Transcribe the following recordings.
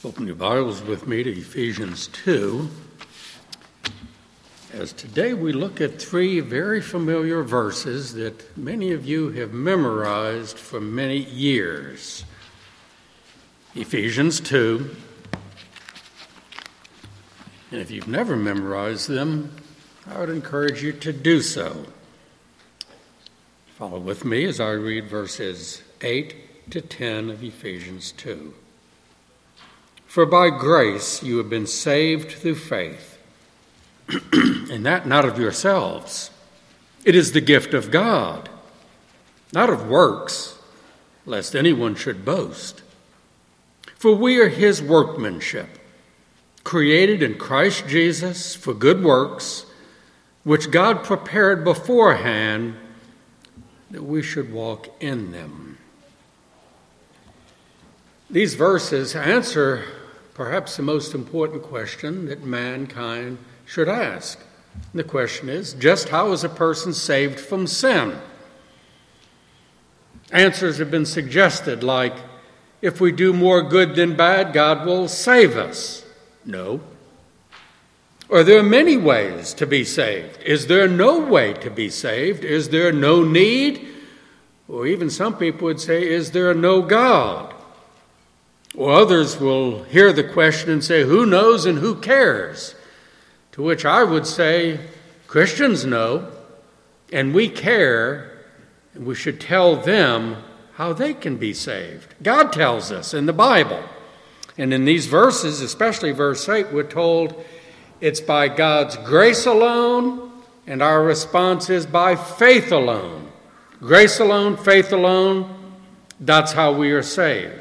Open your Bibles with me to Ephesians 2, as today we look at three very familiar verses that many of you have memorized for many years. Ephesians 2, and if you've never memorized them, I would encourage you to do so. Follow with me as I read verses 8 to 10 of Ephesians 2. For by grace you have been saved through faith, and that not of yourselves. It is the gift of God, not of works, lest anyone should boast. For we are his workmanship, created in Christ Jesus for good works, which God prepared beforehand that we should walk in them. These verses answer perhaps the most important question that mankind should ask. And the question is, just how is a person saved from sin? Answers have been suggested like, if we do more good than bad, God will save us. No. Or there are many ways to be saved. Is there no way to be saved? Is there no need? Or even some people would say, is there no God? Or others will hear the question and say, who knows and who cares? To which I would say, Christians know, and we care, and we should tell them how they can be saved. God tells us in the Bible. And in these verses, especially verse 8, we're told it's by God's grace alone, and our response is by faith alone. Grace alone, faith alone, that's how we are saved.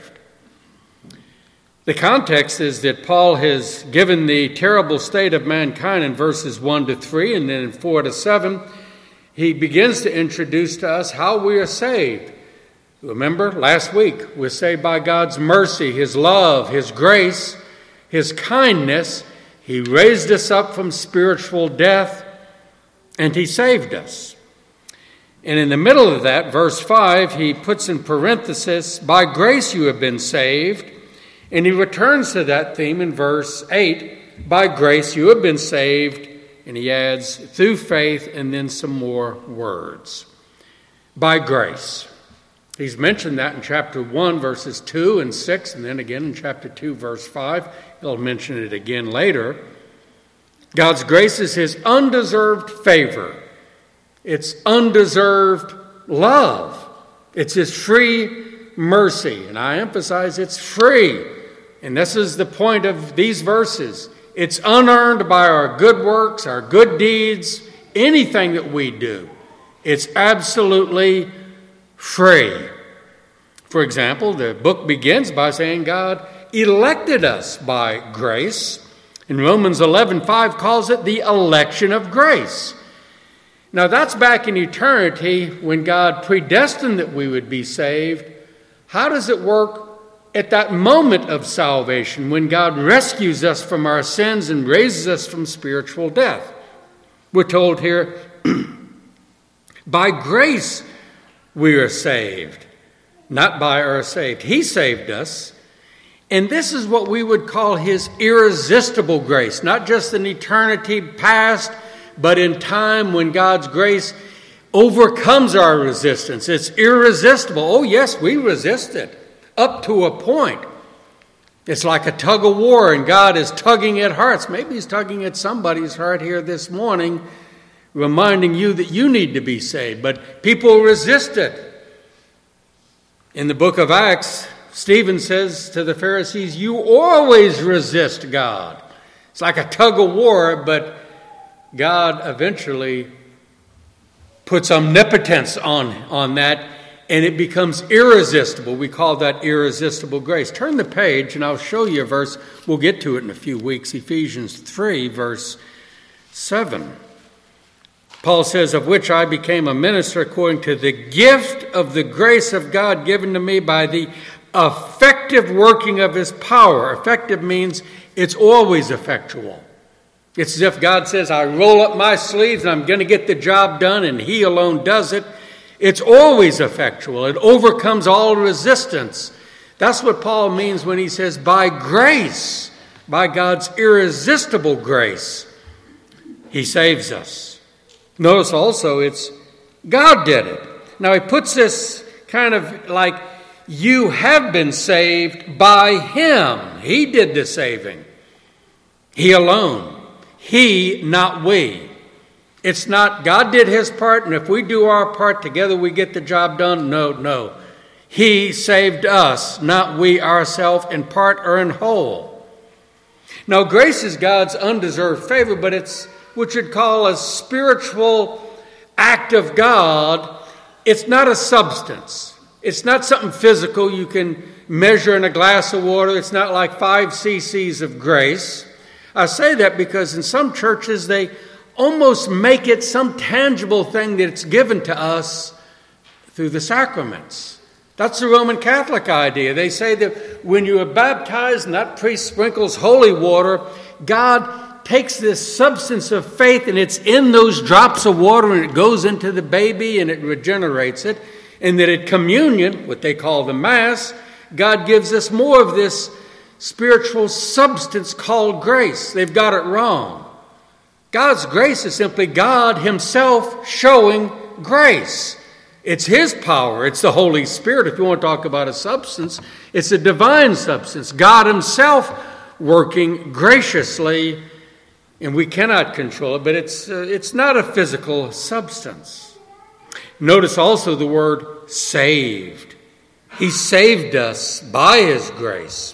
The context is that Paul has given the terrible state of mankind in verses 1 to 3, and then in 4 to 7, he begins to introduce to us how we are saved. Remember, last week, we're saved by God's mercy, his love, his grace, his kindness. He raised us up from spiritual death, and he saved us. And in the middle of that, verse 5, he puts in parenthesis, by grace you have been saved. And he returns to that theme in verse 8, by grace you have been saved, and he adds, through faith, and then some more words. By grace. He's mentioned that in chapter 1, verses 2 and 6, and then again in chapter 2, verse 5. He'll mention it again later. God's grace is his undeserved favor. It's undeserved love. It's his free mercy, and I emphasize it's free. And this is the point of these verses. It's unearned by our good works, our good deeds, anything that we do. It's absolutely free. For example, the book begins by saying God elected us by grace. And Romans 11:5 calls it the election of grace. Now that's back in eternity when God predestined that we would be saved. How does it work at that moment of salvation when God rescues us from our sins and raises us from spiritual death? We're told here, by grace we are saved, not by our saved. He saved us, and this is what we would call his irresistible grace, not just in eternity past, but in time when God's grace overcomes our resistance. It's irresistible. Oh yes, we resist it. Up to a point. It's like a tug of war, and God is tugging at hearts. Maybe he's tugging at somebody's heart here this morning, reminding you that you need to be saved. But people resist it. In the book of Acts, Stephen says to the Pharisees, you always resist God. It's like a tug of war, but God eventually puts omnipotence on that, and it becomes irresistible. We call that irresistible grace. Turn the page, and I'll show you a verse. We'll get to it in a few weeks. Ephesians 3, verse 7. Paul says, of which I became a minister according to the gift of the grace of God given to me by the effective working of his power. Effective means it's always effectual. It's as if God says, I roll up my sleeves and I'm going to get the job done, and he alone does it. It's always effectual. It overcomes all resistance. That's what Paul means when he says, by grace, by God's irresistible grace, he saves us. Notice also it's God did it. Now he puts this kind of like, you have been saved by him. He did the saving. He alone. He, not we. It's not God did his part, and if we do our part together, we get the job done. No. He saved us, not we ourselves, in part or in whole. Now, grace is God's undeserved favor, but it's what you'd call a spiritual act of God. It's not a substance. It's not something physical you can measure in a glass of water. It's not like 5 cc's of grace. I say that because in some churches they almost make it some tangible thing that's given to us through the sacraments. That's the Roman Catholic idea. They say that when you are baptized and that priest sprinkles holy water, God takes this substance of faith and it's in those drops of water and it goes into the baby and it regenerates it. And that at communion, what they call the Mass, God gives us more of this spiritual substance called grace. They've got it wrong. God's grace is simply God himself showing grace. It's his power. It's the Holy Spirit. If you want to talk about a substance, it's a divine substance. God himself working graciously, and we cannot control it, but it's not a physical substance. Notice also the word saved. He saved us by his grace.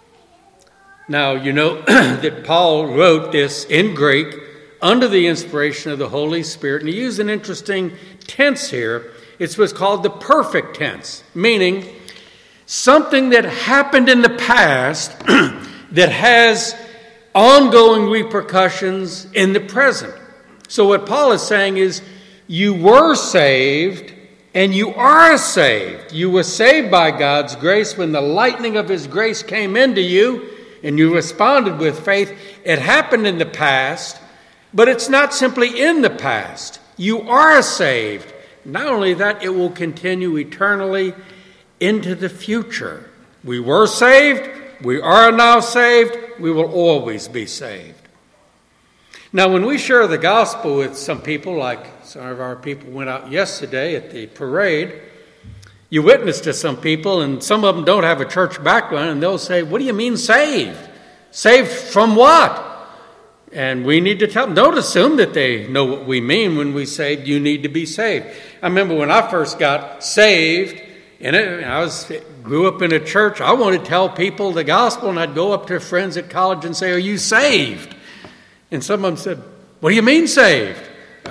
Now, you know that Paul wrote this in Greek under the inspiration of the Holy Spirit, and he used an interesting tense here. It's what's called the perfect tense, meaning something that happened in the past that has ongoing repercussions in the present. So what Paul is saying is, you were saved and you are saved. You were saved by God's grace when the lightning of his grace came into you and you responded with faith. It happened in the past, but it's not simply in the past. You are saved. Not only that, it will continue eternally into the future. We were saved. We are now saved. We will always be saved. Now, when we share the gospel with some people, like some of our people went out yesterday at the parade, you witness to some people, and some of them don't have a church background, and they'll say, what do you mean saved? Saved from what? And we need to tell them, don't assume that they know what we mean when we say you need to be saved. I remember when I first got saved, and grew up in a church, I wanted to tell people the gospel, and I'd go up to friends at college and say, are you saved? And some of them said, what do you mean saved?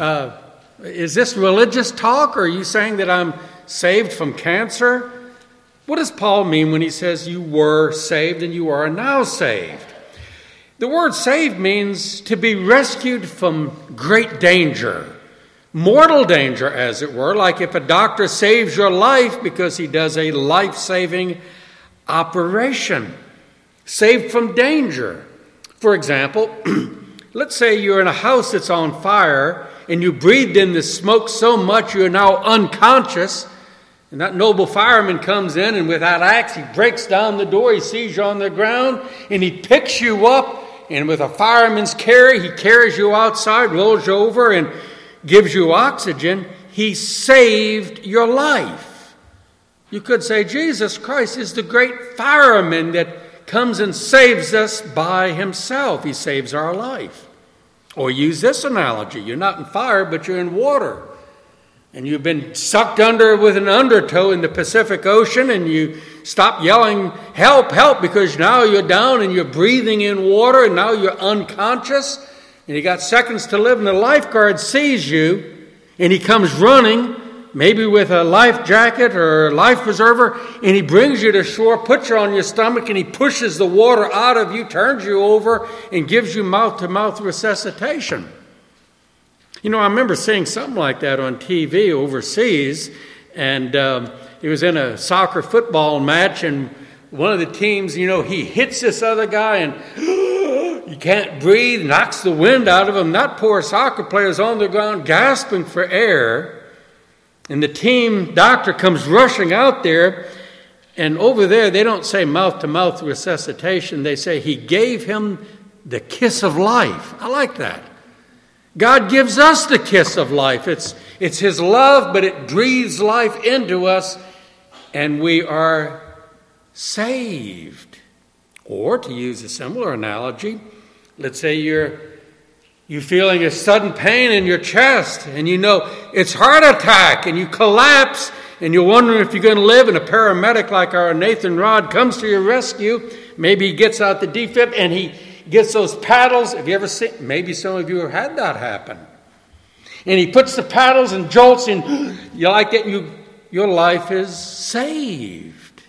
Is this religious talk, or are you saying that I'm saved from cancer? What does Paul mean when he says you were saved and you are now saved? The word saved means to be rescued from great danger, mortal danger, as it were, like if a doctor saves your life because he does a life-saving operation. Saved from danger. For example, let's say you're in a house that's on fire and you breathed in the smoke so much you're now unconscious, and that noble fireman comes in and with that axe he breaks down the door, he sees you on the ground and he picks you up, and with a fireman's carry he carries you outside, rolls you over and gives you oxygen. He saved your life. You could say Jesus Christ is the great fireman that comes and saves us by himself. He saves our life. Or use this analogy. You're not in fire, but you're in water. And you've been sucked under with an undertow in the Pacific Ocean, and you stop yelling, help, help, because now you're down and you're breathing in water, and now you're unconscious, and you got seconds to live, and the lifeguard sees you, and he comes running, maybe with a life jacket or a life preserver, and he brings you to shore, puts you on your stomach, and he pushes the water out of you, turns you over, and gives you mouth-to-mouth resuscitation. You know, I remember seeing something like that on TV overseas, and it was in a soccer football match, and one of the teams, you know, he hits this other guy, and he can't breathe, knocks the wind out of him. That poor soccer player is on the ground gasping for air. And the team doctor comes rushing out there, And over there, they don't say mouth-to-mouth resuscitation. They say he gave him the kiss of life. I like that. God gives us the kiss of life. It's his love, but it breathes life into us, and we are saved. Or, to use a similar analogy, let's say you're feeling a sudden pain in your chest, and you know it's heart attack, and you collapse, and you're wondering if you're going to live, and a paramedic like our Nathan Rod comes to your rescue. Maybe he gets out the defib, and he gets those paddles. Have you ever seen? Maybe some of you have had that happen. And he puts the paddles and jolts, and you like it, and your life is saved.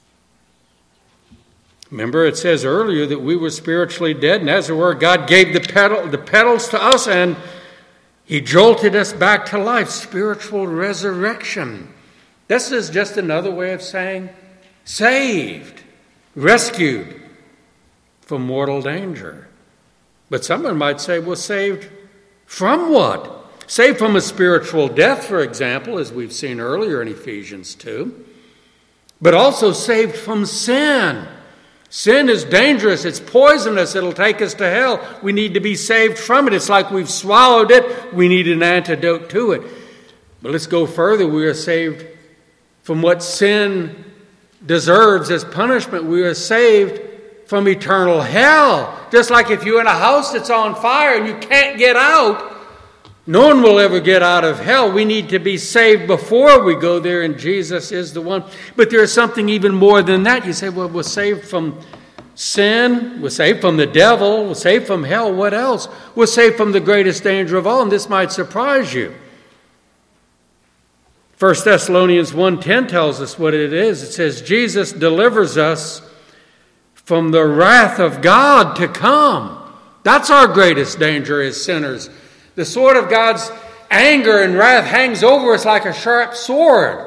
Remember, it says earlier that we were spiritually dead, and as it were, God gave the pedals to us, and he jolted us back to life. Spiritual resurrection. This is just another way of saying saved, rescued from mortal danger. But someone might say, well, saved from what? Saved from a spiritual death, for example, as we've seen earlier in Ephesians 2. But also saved from sin. Sin is dangerous. It's poisonous. It'll take us to hell. We need to be saved from it. It's like we've swallowed it. We need an antidote to it. But let's go further. We are saved from what sin deserves as punishment. We are saved from eternal hell. Just like if you're in a house that's on fire and you can't get out, no one will ever get out of hell. We need to be saved before we go there, and Jesus is the one. But there is something even more than that. You say, well, we're saved from sin, we're saved from the devil, we're saved from hell. What else? We're saved from the greatest danger of all, and this might surprise you. 1 Thessalonians 1:10 tells us what it is. It says, Jesus delivers us from the wrath of God to come. That's our greatest danger as sinners. The sword of God's anger and wrath hangs over us like a sharp sword.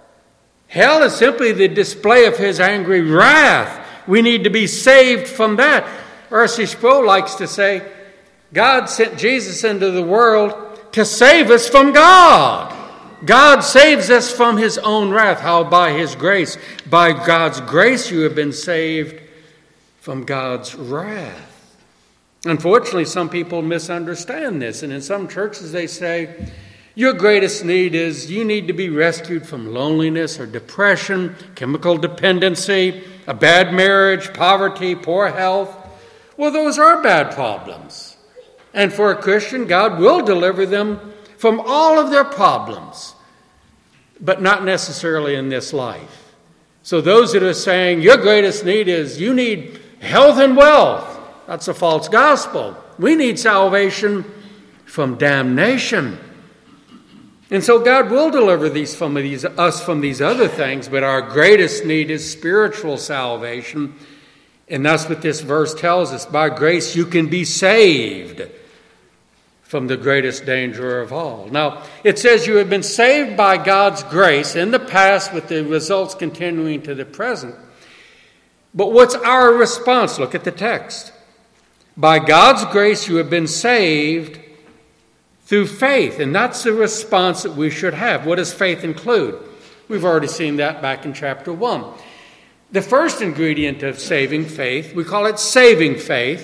Hell is simply the display of his angry wrath. We need to be saved from that. R.C. Sproul likes to say, God sent Jesus into the world to save us from God. God saves us from his own wrath. How? By his grace. By God's grace you have been saved from God's wrath. Unfortunately, some people misunderstand this, and in some churches they say, your greatest need is you need to be rescued from loneliness or depression, chemical dependency, a bad marriage, poverty, poor health. Well, those are bad problems. And for a Christian, God will deliver them from all of their problems, but not necessarily in this life. So those that are saying your greatest need is you need health and wealth, that's a false gospel. We need salvation from damnation. And so God will deliver us from these other things, but our greatest need is spiritual salvation. And that's what this verse tells us. By grace you can be saved from the greatest danger of all. Now, it says you have been saved by God's grace in the past, with the results continuing to the present. But what's our response? Look at the text. By God's grace you have been saved through faith. And that's the response that we should have. What does faith include? We've already seen that back in chapter 1. The first ingredient of saving faith, we call it saving faith,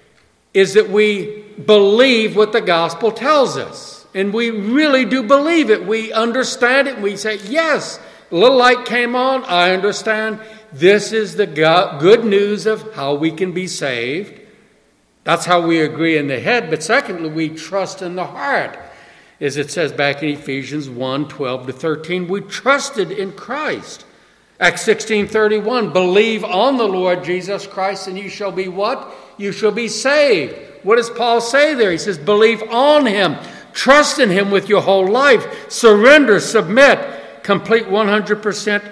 is that we believe what the gospel tells us. And we really do believe it. We understand it. And we say, yes, a little light came on. I understand. This is the good news of how we can be saved. That's how we agree in the head. But secondly, we trust in the heart. As it says back in Ephesians 1:12-13, we trusted in Christ. Acts 16:31, believe on the Lord Jesus Christ and you shall be what? You shall be saved. What does Paul say there? He says, believe on him. Trust in him with your whole life. Surrender, submit, complete 100%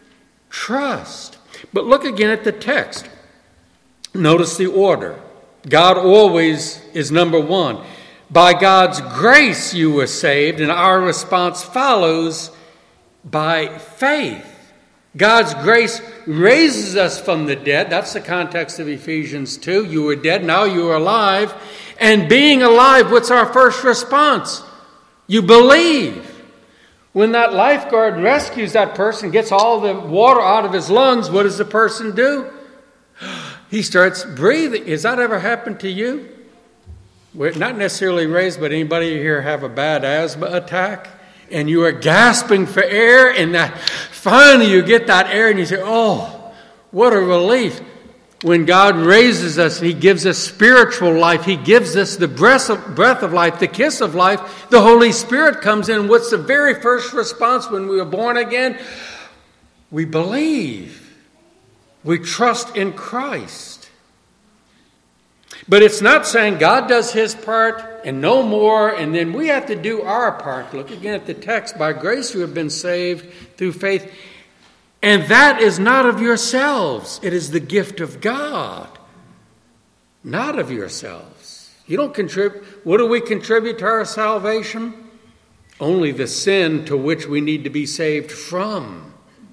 trust. But look again at the text. Notice the order. God always is number one. By God's grace you were saved, and our response follows by faith. God's grace raises us from the dead. That's the context of Ephesians 2. You were dead, now you are alive. And being alive, what's our first response? You believe. When that lifeguard rescues that person, gets all the water out of his lungs, what does the person do? He starts breathing. Has that ever happened to you? We're not necessarily raised, but anybody here have a bad asthma attack? And you are gasping for air, and that finally you get that air, and you say, oh, what a relief. When God raises us, He gives us spiritual life. He gives us the breath of life, the kiss of life. The Holy Spirit comes in. What's the very first response when we were born again? We believe. We trust in Christ. But it's not saying God does His part and no more, and then we have to do our part. Look again at the text. By grace you have been saved through faith. And that is not of yourselves. It is the gift of God, not of yourselves. You don't contribute. What do we contribute to our salvation? Only the sin to which we need to be saved from.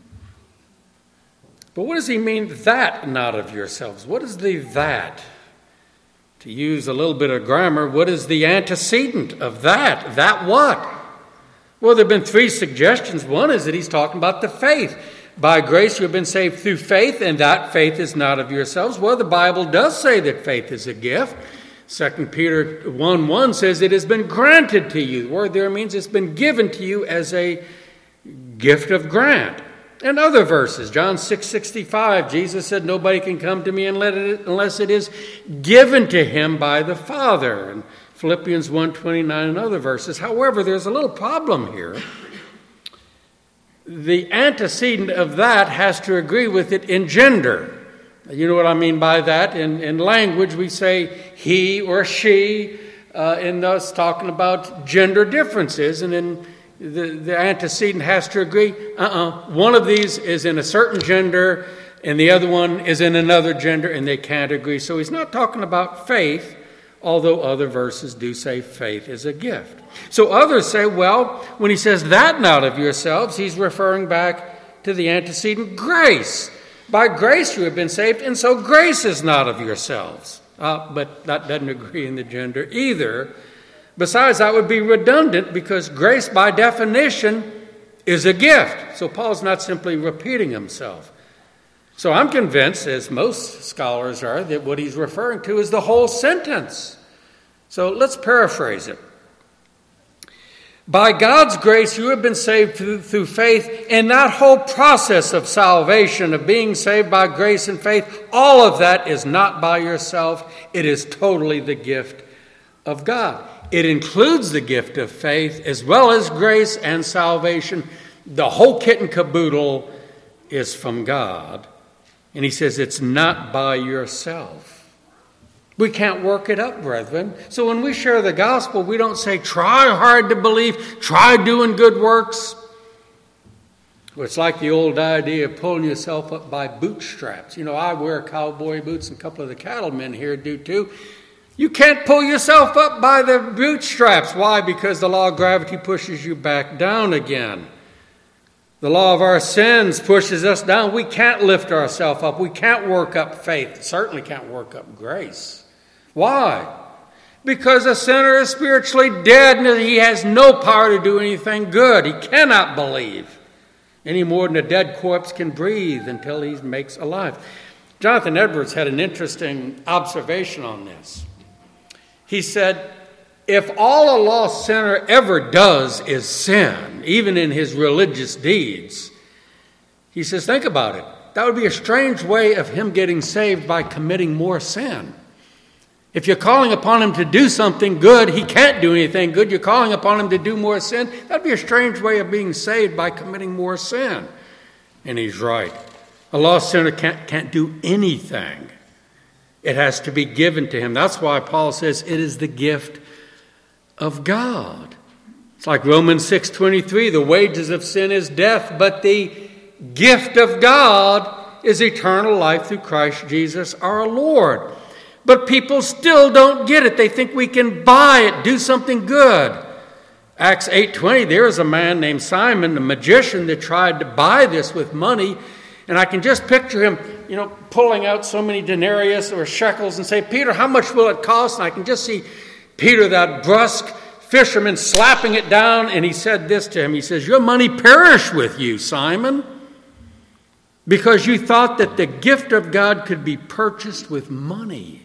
But what does he mean, that not of yourselves? What is the that? To use a little bit of grammar, what is the antecedent of that? That what? Well, there have been three suggestions. One is that he's talking about the faith. By grace you have been saved through faith, and that faith is not of yourselves. Well, the Bible does say that faith is a gift. 2 Peter 1:1 says it has been granted to you. The word there means it's been given to you as a gift of grant. And other verses, John 6:65, Jesus said, nobody can come to me unless it is given to him by the Father. And Philippians 1:29 and other verses. However, there's a little problem here. The antecedent of that has to agree with it in gender. You know what I mean by that? In language, we say he or she, and thus talking about gender differences. And then the antecedent has to agree. One of these is in a certain gender, and the other one is in another gender, and they can't agree. So he's not talking about faith, although other verses do say faith is a gift. So others say, well, when he says that not of yourselves, he's referring back to the antecedent grace. By grace you have been saved, and so grace is not of yourselves. But that doesn't agree in the gender either. Besides, that would be redundant because grace by definition is a gift. So Paul's not simply repeating himself. So I'm convinced, as most scholars are, that what he's referring to is the whole sentence. So let's paraphrase it. By God's grace, you have been saved through faith, and that whole process of salvation, of being saved by grace and faith, all of that is not by yourself. It is totally the gift of God. It includes the gift of faith as well as grace and salvation. The whole kit and caboodle is from God. And he says it's not by yourself. We can't work it up, brethren. So when we share the gospel, we don't say, try hard to believe, try doing good works. Well, it's like the old idea of pulling yourself up by bootstraps. You know, I wear cowboy boots, and a couple of the cattlemen here do too. You can't pull yourself up by the bootstraps. Why? Because the law of gravity pushes you back down again. The law of our sins pushes us down. We can't lift ourselves up. We can't work up faith. Certainly can't work up grace. Why? Because a sinner is spiritually dead and he has no power to do anything good. He cannot believe any more than a dead corpse can breathe until he makes alive. Jonathan Edwards had an interesting observation on this. He said, if all a lost sinner ever does is sin, even in his religious deeds, he says, think about it. That would be a strange way of him getting saved by committing more sin. If you're calling upon him to do something good, he can't do anything good. You're calling upon him to do more sin. That'd be a strange way of being saved by committing more sin. And he's right. A lost sinner can't do anything. It has to be given to him. That's why Paul says it is the gift of God. It's like Romans 6:23, the wages of sin is death, but the gift of God is eternal life through Christ Jesus our Lord. But people still don't get it. They think we can buy it, do something good. Acts 8:20, there is a man named Simon, the magician, that tried to buy this with money. And I can just picture him, pulling out so many denarius or shekels and say, Peter, how much will it cost? And I can just see Peter, that brusque fisherman slapping it down, and he said this to him. He says, "Your money perish with you, Simon, because you thought that the gift of God could be purchased with money."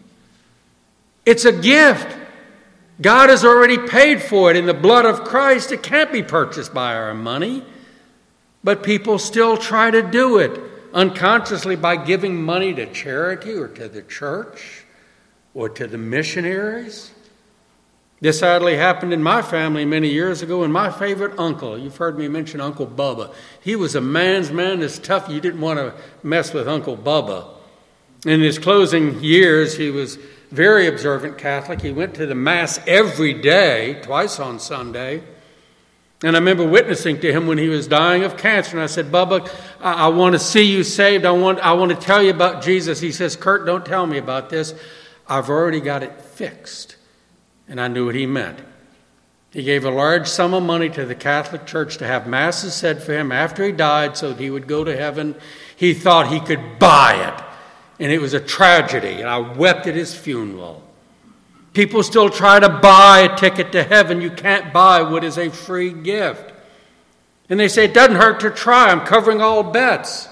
It's a gift. God has already paid for it in the blood of Christ. It can't be purchased by our money. But people still try to do it unconsciously by giving money to charity or to the church or to the missionaries. This sadly happened in my family many years ago, and my favorite uncle, you've heard me mention Uncle Bubba. He was a man's man, as tough. You didn't want to mess with Uncle Bubba. In his closing years, he was very observant Catholic. He went to the Mass every day, twice on Sunday. And I remember witnessing to him when he was dying of cancer. And I said, "Bubba, I want to see you saved. I want to tell you about Jesus." He says, "Kurt, don't tell me about this. I've already got it fixed." And I knew what he meant. He gave a large sum of money to the Catholic Church to have masses said for him after he died so that he would go to heaven. He thought he could buy it. And it was a tragedy. And I wept at his funeral. People still try to buy a ticket to heaven. You can't buy what is a free gift. And they say, "It doesn't hurt to try. I'm covering all bets."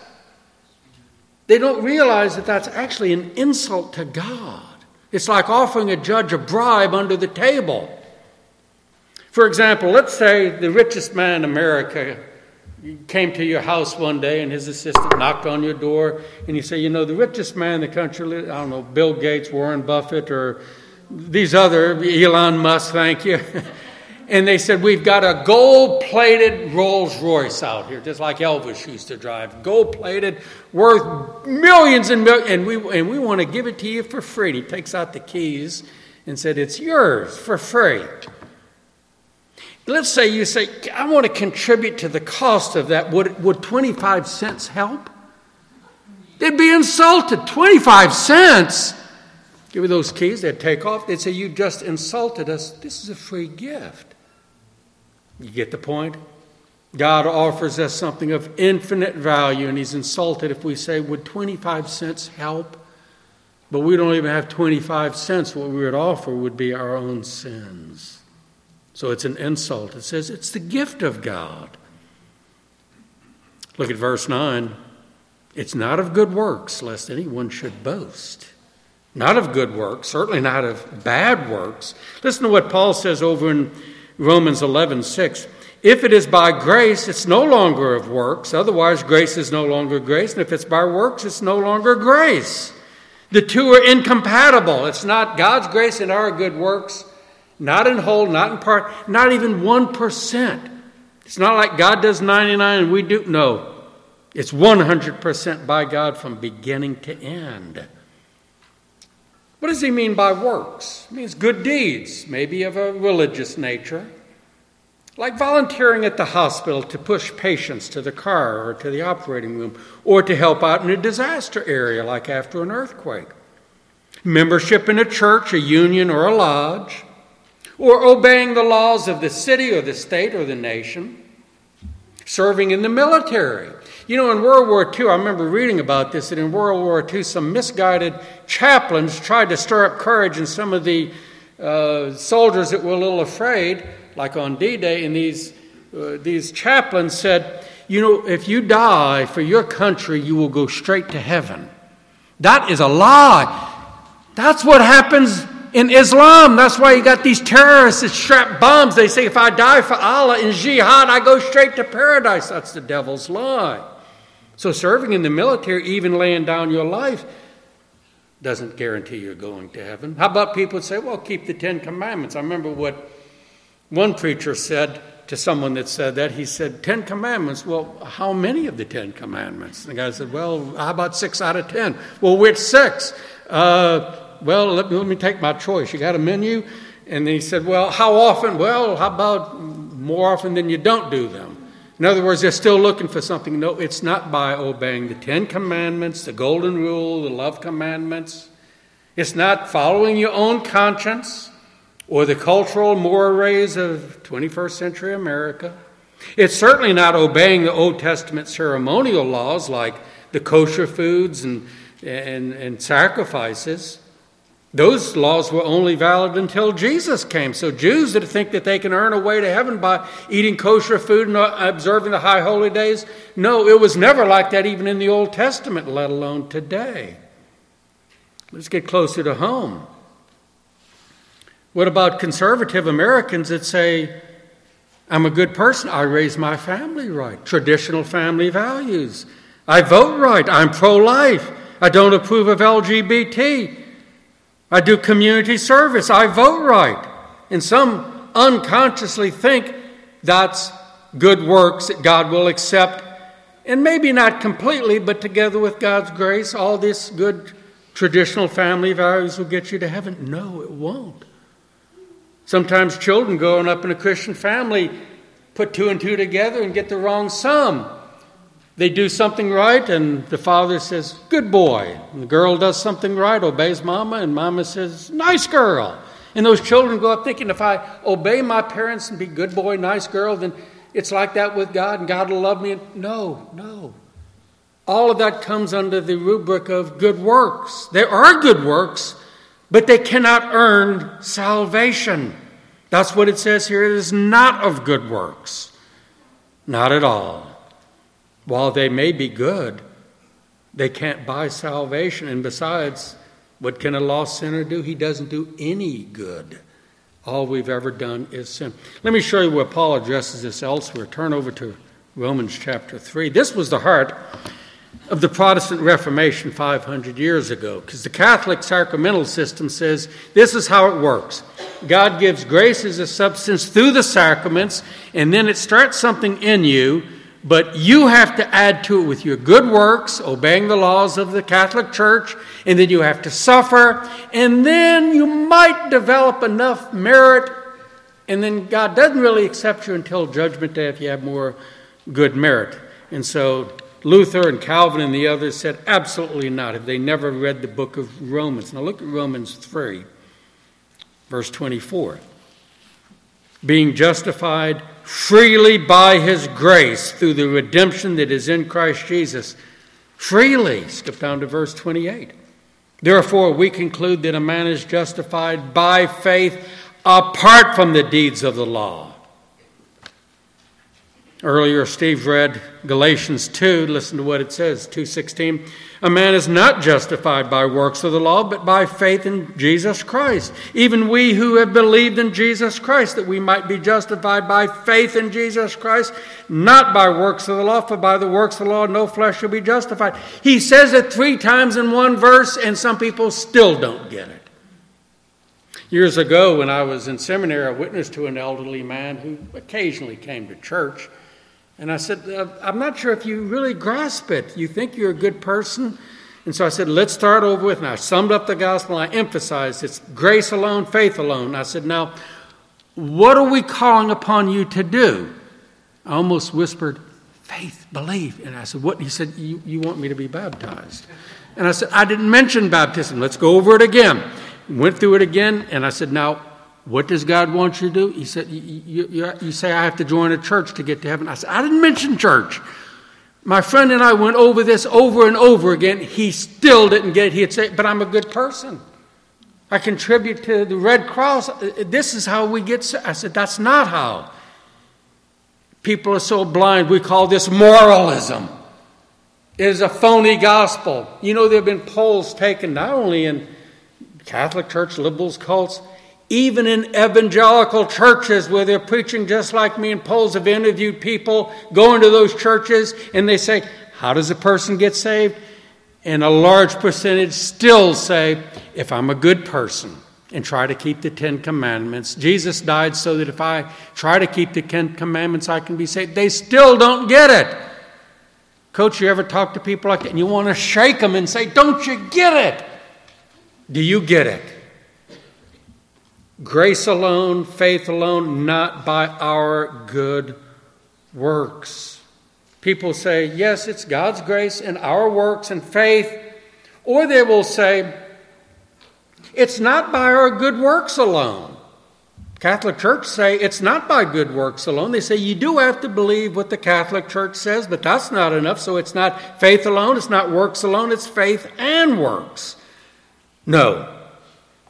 They don't realize that that's actually an insult to God. It's like offering a judge a bribe under the table. For example, let's say the richest man in America came to your house one day and his assistant knocked on your door and you say, "You know, the richest man in the country, I don't know, Bill Gates, Warren Buffett, or these other, Elon Musk, thank you." And they said, "We've got a gold-plated Rolls Royce out here," just like Elvis used to drive. Gold-plated, worth millions and millions, and we want to give it to you for free. And he takes out the keys and said, "It's yours for free." Let's say you say, "I want to contribute to the cost of that. Would 25 cents help?" They'd be insulted. 25 cents? Give me those keys. They'd take off. They'd say, "You just insulted us. This is a free gift." You get the point? God offers us something of infinite value, and he's insulted if we say, "Would 25 cents help?" But we don't even have 25 cents. What we would offer would be our own sins. So it's an insult. It says it's the gift of God. Look at verse 9. "It's not of good works, lest anyone should boast." Not of good works, certainly not of bad works. Listen to what Paul says over in Romans 11:6. "If it is by grace, it's no longer of works. Otherwise, grace is no longer grace. And if it's by works, it's no longer grace." The two are incompatible. It's not God's grace and our good works. Not in whole, not in part, not even 1%. It's not like God does 99 and we do. No. It's 100% by God from beginning to end. What does he mean by works? It means good deeds, maybe of a religious nature, like volunteering at the hospital to push patients to the car or to the operating room, or to help out in a disaster area like after an earthquake. Membership in a church, a union, or a lodge, or obeying the laws of the city or the state or the nation. Serving in the military. You know, in World War II, I remember reading about this, that in World War II, some misguided chaplains tried to stir up courage in some of the soldiers that were a little afraid, like on D-Day, and these chaplains said, "You know, if you die for your country, you will go straight to heaven." That is a lie. That's what happens in Islam. That's why you got these terrorists that strap bombs. They say, "If I die for Allah in jihad, I go straight to paradise." That's the devil's lie. So serving in the military, even laying down your life, doesn't guarantee you're going to heaven. How about people say, "Well, keep the 10 Commandments." I remember what one preacher said to someone that said that. He said, 10 Commandments. Well, how many of the 10 Commandments? And the guy said, "Well, how about 6 out of 10? Well, which 6? Well, let me take my choice. You got a menu? And then he said, "Well, how often?" "Well, how about more often than you don't do them?" In other words, they're still looking for something. No, it's not by obeying the 10 Commandments, the Golden Rule, the Love Commandments. It's not following your own conscience or the cultural mores of 21st century America. It's certainly not obeying the Old Testament ceremonial laws like the kosher foods and sacrifices. Those laws were only valid until Jesus came. So Jews that think that they can earn a way to heaven by eating kosher food and observing the high holy days, no, it was never like that even in the Old Testament, let alone today. Let's get closer to home. What about conservative Americans that say, I'm a good person, I raise my family right, traditional family values, I vote right, I'm pro-life, I don't approve of LGBT, I do community service, I vote right. And some unconsciously think that's good works that God will accept, and maybe not completely, but together with God's grace, all this good traditional family values will get you to heaven. No, it won't. Sometimes children growing up in a Christian family put 2 and 2 together and get the wrong sum. They do something right, and the father says, good boy. And the girl does something right, obeys mama, and mama says, nice girl. And those children grow up thinking, if I obey my parents and be good boy, nice girl, then it's like that with God, and God will love me. No. All of that comes under the rubric of good works. There are good works, but they cannot earn salvation. That's what it says here. It is not of good works. Not at all. While they may be good, they can't buy salvation. And besides, what can a lost sinner do? He doesn't do any good. All we've ever done is sin. Let me show you where Paul addresses this elsewhere. Turn over to Romans chapter 3. This was the heart of the Protestant Reformation 500 years ago, because the Catholic sacramental system says this is how it works. God gives grace as a substance through the sacraments, and then it starts something in you, but you have to add to it with your good works, obeying the laws of the Catholic Church, and then you have to suffer, and then you might develop enough merit, and then God doesn't really accept you until Judgment Day if you have more good merit. And so Luther and Calvin and the others said, absolutely not, if they never read the book of Romans. Now look at Romans 3, verse 24. Being justified freely by his grace through the redemption that is in Christ Jesus. Freely. Skip down to verse 28. Therefore, we conclude that a man is justified by faith apart from the deeds of the law. Earlier, Steve read Galatians 2. Listen to what it says, 2:16. A man is not justified by works of the law, but by faith in Jesus Christ. Even we who have believed in Jesus Christ, that we might be justified by faith in Jesus Christ, not by works of the law, for by the works of the law no flesh shall be justified. He says it 3 times in one verse, and some people still don't get it. Years ago, when I was in seminary, I witnessed to an elderly man who occasionally came to church. And I said, I'm not sure if you really grasp it. You think you're a good person? And so I said, let's start over with. And I summed up the gospel. And I emphasized it's grace alone, faith alone. And I said, now, what are we calling upon you to do? I almost whispered, faith, believe. And I said, what? He said, you want me to be baptized. And I said, I didn't mention baptism. Let's go over it again. Went through it again. And I said, now, what does God want you to do? He said, you say I have to join a church to get to heaven. I said, I didn't mention church. My friend and I went over this over and over again. He still didn't get it. He'd say, but I'm a good person. I contribute to the Red Cross. This is how we get saved. I said, that's not how. People are so blind. We call this moralism. It is a phony gospel. You know, there have been polls taken not only in Catholic Church, liberals, cults, even in evangelical churches where they're preaching just like me, and polls have interviewed people going to those churches, and they say, how does a person get saved? And a large percentage still say, if I'm a good person and try to keep the 10 Commandments. Jesus died so that if I try to keep the 10 Commandments, I can be saved. They still don't get it. Coach, you ever talk to people like that and you want to shake them and say, don't you get it? Do you get it? Grace alone, faith alone, not by our good works. People say, yes, it's God's grace and our works and faith. Or they will say, it's not by our good works alone. Catholic Church say it's not by good works alone. They say you do have to believe what the Catholic Church says, but that's not enough. So it's not faith alone, it's not works alone, it's faith and works. No.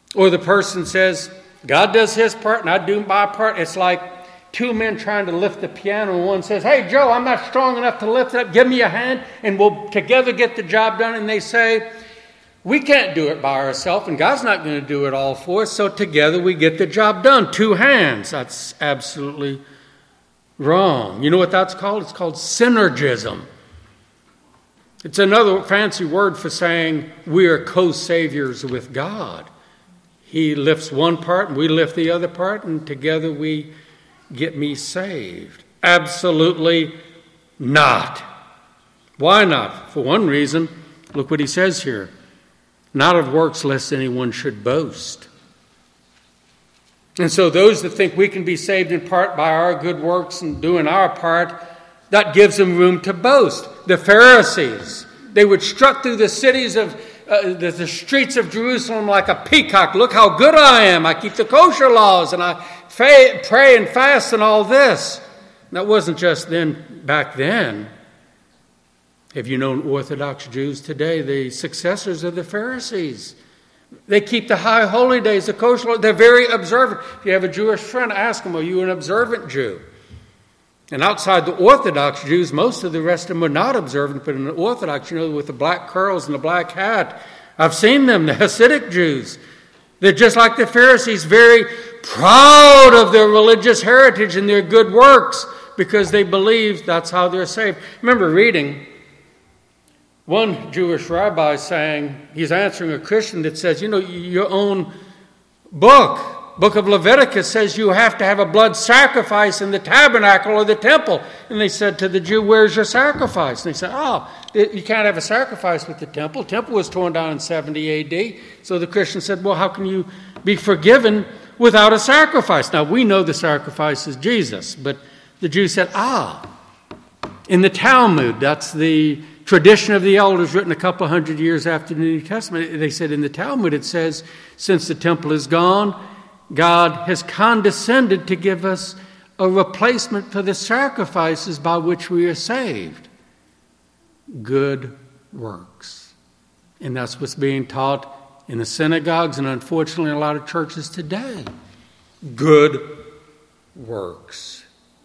Or the person says, God does his part and I do my part. It's like two men trying to lift the piano, and one says, hey, Joe, I'm not strong enough to lift it up. Give me a hand, and we'll together get the job done. And they say, we can't do it by ourselves, and God's not going to do it all for us, so together we get the job done. Two hands. That's absolutely wrong. You know what that's called? It's called synergism. It's another fancy word for saying we are co-saviors with God. He lifts one part, and we lift the other part, and together we get me saved. Absolutely not. Why not? For one reason, look what he says here. Not of works, lest anyone should boast. And so those that think we can be saved in part by our good works and doing our part, that gives them room to boast. The Pharisees, they would strut through the cities of the streets of Jerusalem like a peacock. Look how good I am. I keep the kosher laws and I pray and fast and all this. That wasn't just back then. Have you known Orthodox Jews today, the successors of the Pharisees? They keep the high holy days, the kosher laws. They're very observant. If you have a Jewish friend, ask them, are you an observant Jew? And outside the Orthodox Jews, most of the rest of them are not observant, but in the Orthodox, with the black curls and the black hat, I've seen them, the Hasidic Jews. They're just like the Pharisees, very proud of their religious heritage and their good works because they believe that's how they're saved. I remember reading one Jewish rabbi saying, he's answering a Christian that says, your own book of Leviticus says you have to have a blood sacrifice in the tabernacle or the temple. And they said to the Jew, where's your sacrifice? And they said, you can't have a sacrifice with the temple. The temple was torn down in 70 A.D. So the Christian said, well, how can you be forgiven without a sacrifice? Now, we know the sacrifice is Jesus, but the Jew said, in the Talmud, that's the tradition of the elders written a couple of hundred years after the New Testament. They said in the Talmud, it says, since the temple is gone, God has condescended to give us a replacement for the sacrifices by which we are saved. Good works. And that's what's being taught in the synagogues and unfortunately in a lot of churches today. Good works.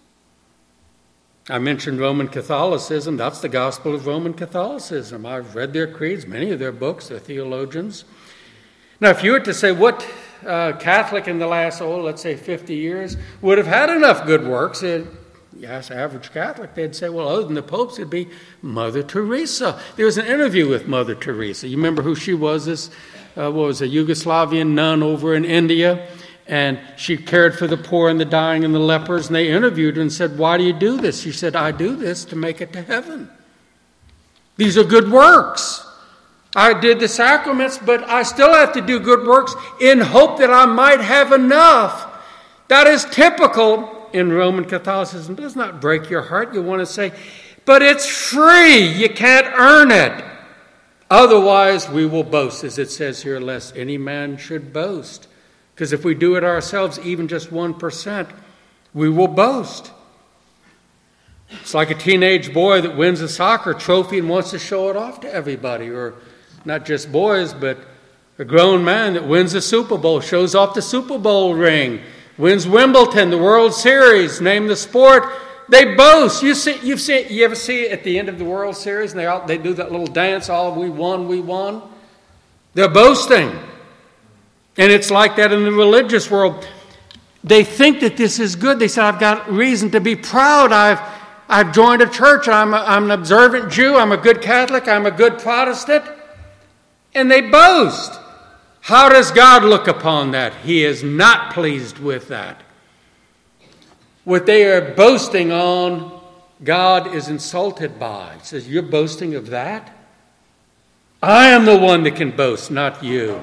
I mentioned Roman Catholicism. That's the gospel of Roman Catholicism. I've read their creeds, many of their books, their theologians. Now, if you were to say what Catholic in the last, let's say 50 years, would have had enough good works, yes, average Catholic, they'd say, well, other than the popes, it'd be Mother Teresa. There was an interview with Mother Teresa. You remember who she was? This a Yugoslavian nun over in India. And she cared for the poor and the dying and the lepers. And they interviewed her and said, why do you do this? She said, I do this to make it to heaven. These are good works. I did the sacraments, but I still have to do good works in hope that I might have enough. That is typical in Roman Catholicism. It does not break your heart. You want to say, but it's free. You can't earn it. Otherwise, we will boast, as it says here, lest any man should boast. Because if we do it ourselves, even just 1%, we will boast. It's like a teenage boy that wins a soccer trophy and wants to show it off to everybody. Or not just boys, but a grown man that wins a Super Bowl, shows off the Super Bowl ring, wins Wimbledon, the World Series, name the sport. They boast. You ever see at the end of the World Series, and they do that little dance, we won. They're boasting. And it's like that in the religious world. They think that this is good. They say, I've got reason to be proud. I've joined a church. I'm an observant Jew. I'm a good Catholic. I'm a good Protestant. And they boast. How does God look upon that? He is not pleased with that. What they are boasting on, God is insulted by. He says, you're boasting of that? I am the one that can boast, not you.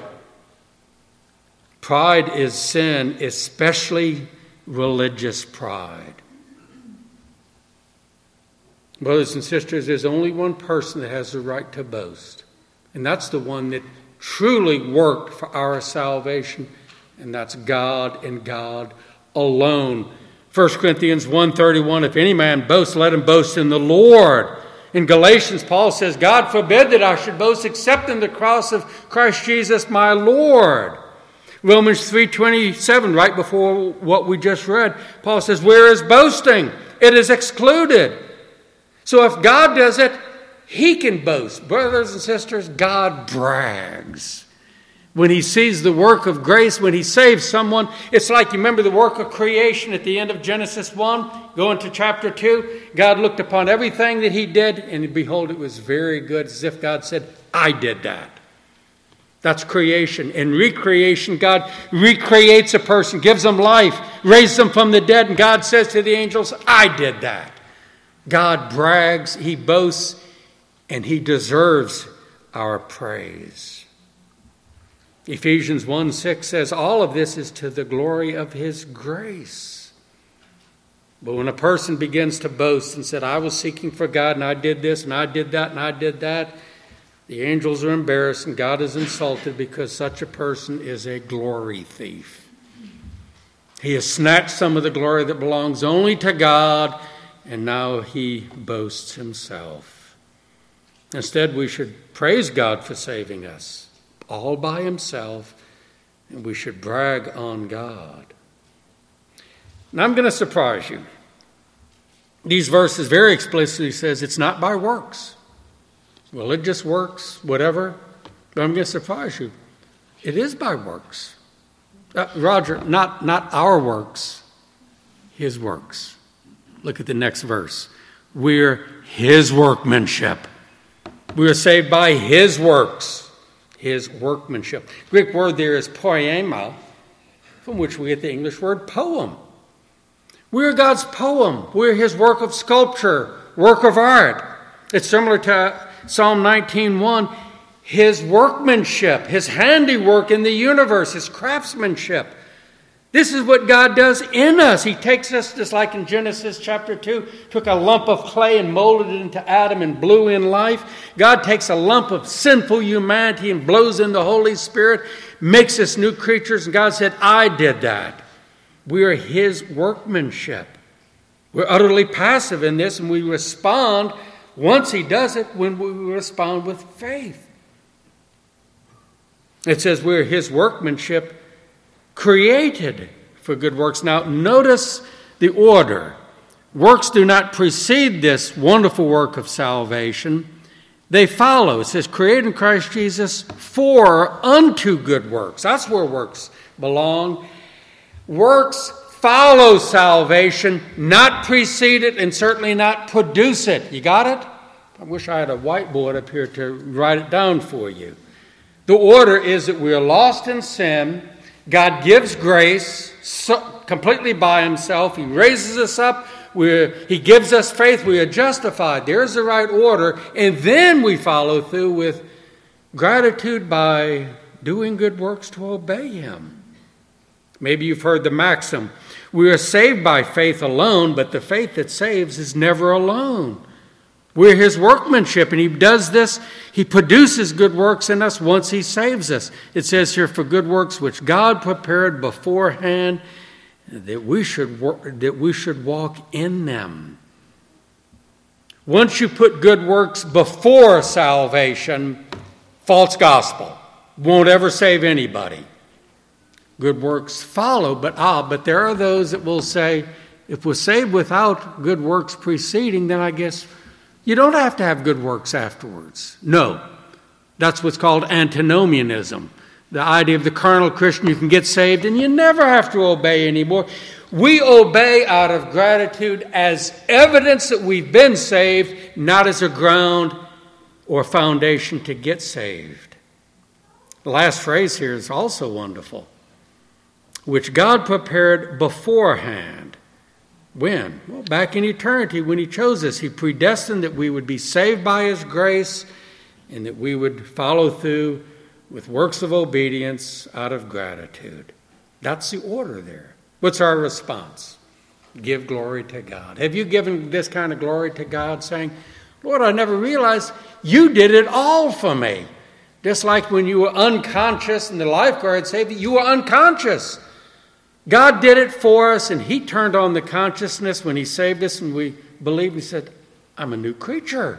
Pride is sin, especially religious pride. Brothers and sisters, there's only one person that has the right to boast, and that's the one that truly worked for our salvation, and that's God and God alone. 1 Corinthians 1:31, if any man boasts, let him boast in the Lord. In Galatians, Paul says, God forbid that I should boast except in the cross of Christ Jesus my Lord. Romans 3:27, right before what we just read, Paul says, where is boasting? It is excluded. So if God does it, he can boast. Brothers and sisters, God brags. When he sees the work of grace, when he saves someone, it's like, you remember the work of creation at the end of Genesis 1? Go into chapter 2. God looked upon everything that he did, and behold, it was very good, as if God said, I did that. That's creation. In recreation, God recreates a person, gives them life, raises them from the dead, and God says to the angels, I did that. God brags, he boasts, and he deserves our praise. Ephesians 1:6 says all of this is to the glory of his grace. But when a person begins to boast and said, I was seeking for God and I did this and I did that and I did that, the angels are embarrassed and God is insulted because such a person is a glory thief. He has snatched some of the glory that belongs only to God, and now he boasts himself. Instead, we should praise God for saving us all by himself, and we should brag on God. Now I'm going to surprise you. These verses very explicitly says it's not by works. Well, it just works, whatever. But I'm going to surprise you. It is by works. Roger, not our works, his works. Look at the next verse. We're his workmanship. We are saved by his works. His workmanship. The Greek word there is poema, from which we get the English word poem. We're God's poem. We're his work of sculpture, work of art. It's similar to Psalm 19:1, his workmanship, his handiwork in the universe, his craftsmanship. This is what God does in us. He takes us, just like in Genesis chapter 2, took a lump of clay and molded it into Adam and blew in life. God takes a lump of sinful humanity and blows in the Holy Spirit, makes us new creatures, and God said, I did that. We are his workmanship. We're utterly passive in this, and we respond, once he does it, when we respond with faith. It says we're his workmanship, created for good works. Now, notice the order. Works do not precede this wonderful work of salvation. They follow. It says, created in Christ Jesus for unto good works. That's where works belong. Works follow salvation, not precede it, and certainly not produce it. You got it? I wish I had a whiteboard up here to write it down for you. The order is that we are lost in sin. God gives grace completely by himself. He raises us up. He gives us faith. We are justified. There's the right order. And then we follow through with gratitude by doing good works to obey him. Maybe you've heard the maxim, we are saved by faith alone, but the faith that saves is never alone. We're his workmanship, and he does this. He produces good works in us once he saves us. It says here, for good works which God prepared beforehand, that we should walk in them. Once you put good works before salvation, false gospel. Won't ever save anybody. Good works follow, but there are those that will say, if we're saved without good works preceding, then I guess you don't have to have good works afterwards. No. That's what's called antinomianism. The idea of the carnal Christian, you can get saved and you never have to obey anymore. We obey out of gratitude as evidence that we've been saved, not as a ground or foundation to get saved. The last phrase here is also wonderful. Which God prepared beforehand. When? Well, back in eternity when he chose us. He predestined that we would be saved by his grace and that we would follow through with works of obedience out of gratitude. That's the order there. What's our response? Give glory to God. Have you given this kind of glory to God, saying, Lord, I never realized you did it all for me. Just like when you were unconscious and the lifeguard saved you, you were unconscious. God did it for us, and he turned on the consciousness when he saved us, and we believed. He said, I'm a new creature.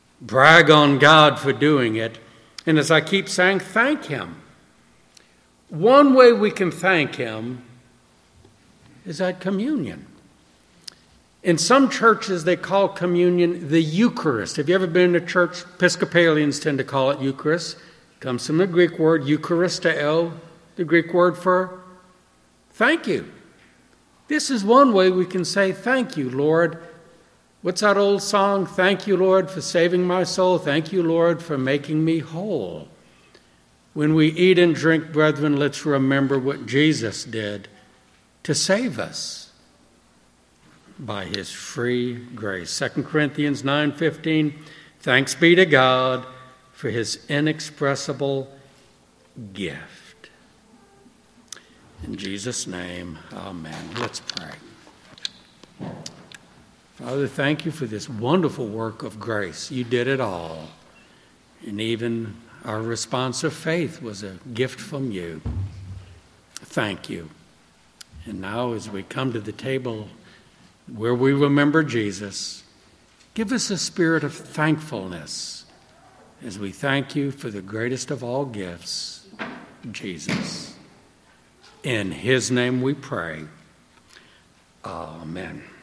Brag on God for doing it. And as I keep saying, thank him. one way we can thank him is at communion. In some churches, they call communion the Eucharist. Have you ever been in a church? Episcopalians tend to call it Eucharist. It comes from the Greek word Eucharisteo, the Greek word for thank you. This is one way we can say thank you, Lord. What's that old song? Thank you, Lord, for saving my soul. Thank you, Lord, for making me whole. When we eat and drink, brethren, let's remember what Jesus did to save us by his free grace. 2 Corinthians 9:15, thanks be to God for his inexpressible gift. In Jesus' name, amen. Let's pray. Father, thank you for this wonderful work of grace. You did it all. And even our response of faith was a gift from you. Thank you. And now as we come to the table where we remember Jesus, give us a spirit of thankfulness as we thank you for the greatest of all gifts, Jesus. In his name we pray. Amen.